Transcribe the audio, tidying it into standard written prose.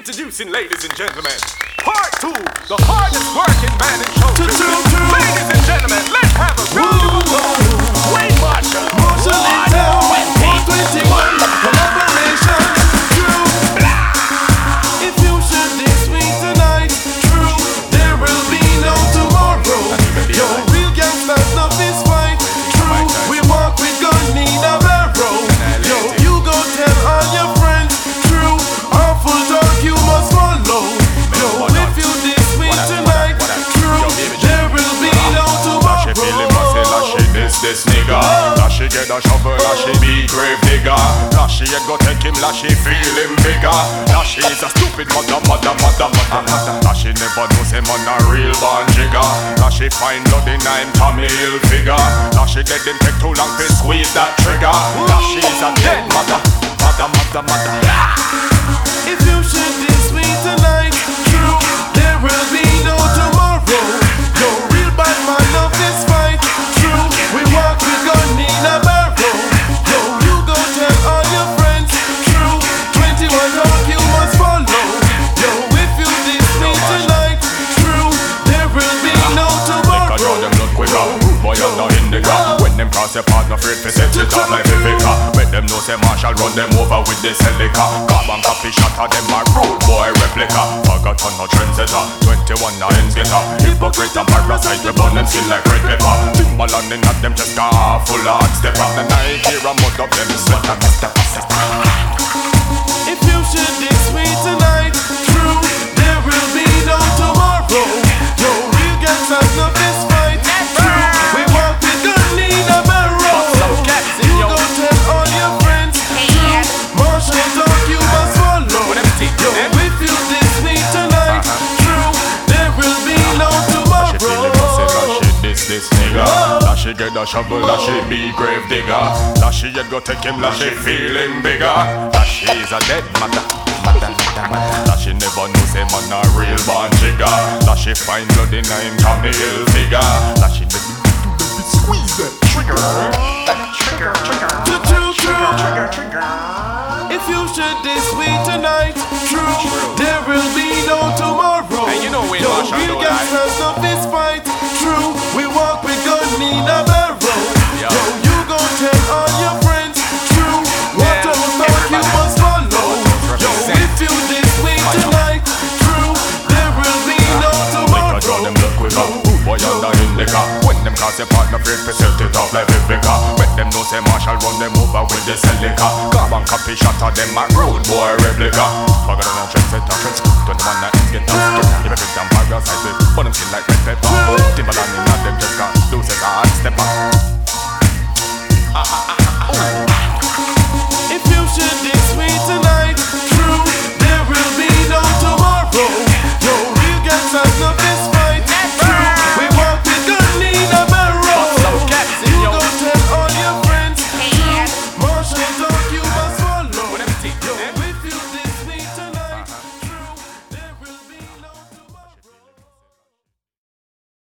Introducing, ladies and gentlemen, part 2, the hardest working man in show business. Ladies and gentlemen, let's have a round of applause. Wayne Marshall. Marshall in town, 421, collaboration, true. If you should diss me tonight, true, there will be no tomorrow. Yo, real gangsters love this fight, true. We walk with gun, need a barrel. Yo, you go tell all your friends, true. Awful talk you must follow. Yo, if you diss me tonight, true, there will be no tomorrow. This nigga, Lashy get a shovel, Lashy be grave digger. Lashy head go take him, Lashy feel him bigger. Lashy is a stupid mother. Lashy never knows him on a real born jigger. Lashy find blood in him Tommy Hilfiger. Lashy dead him take too long to squeeze that trigger. Lashy is a dead mother. If you should diss me tonight, true, there will be no tomorrow. Yo, real bad man love this fight, true. We walk with gun in a barrel. Yo, you go tell all your friends, true. 21 talk you must follow. Yo, if you diss me tonight, true, there will be no tomorrow. Draw them blood quicker, boy I'm not in the car. When them cross your path, no afraid to set it up like Vivica. Let them know say Marshall run them over with this Celica. Carbon copy shot of them a rude boy replica. Forgot on no trendsetter, 21 na ends getter. Hypocrite and parasite, we burn them skin like red pepper. Timbaland in at them just car full of hot stepper. The night here and mud up them sweater. If you should diss me tonight, true, there will be no tomorrow. Yo, real gangsters love this fight, true. We walk with gun in a barrel. You go tell all your friends, true. Marshall talk you must follow. Yo, if you diss me tonight, true, there will be no tomorrow. This nigga, Lashy get a shovel, Lashy be grave digger. Lashy head go take him, Lashy feeling bigger. Lashy is a dead mother. Lashy never knows him on a real born jigger. Lashy find blood in him Tommy Hilfiger. Lashy squeeze that trigger. True. If you should diss me tonight, true, there will be no tomorrow. And you know when Yo, Marshall real do that. gangsters of this fight, true. We walk with gun in a barrel. Yo, you go tell all your friends, true. What a talk you must follow. Yo, if you diss me tonight, true, there will be no tomorrow. Draw them blood quicker, boy under in the car. When them cross your path, no afraid to set it off like Vivica. Let them know say Marshall run them over with the Celica. Carbon copy shot of them a rude boy replica. Forgot on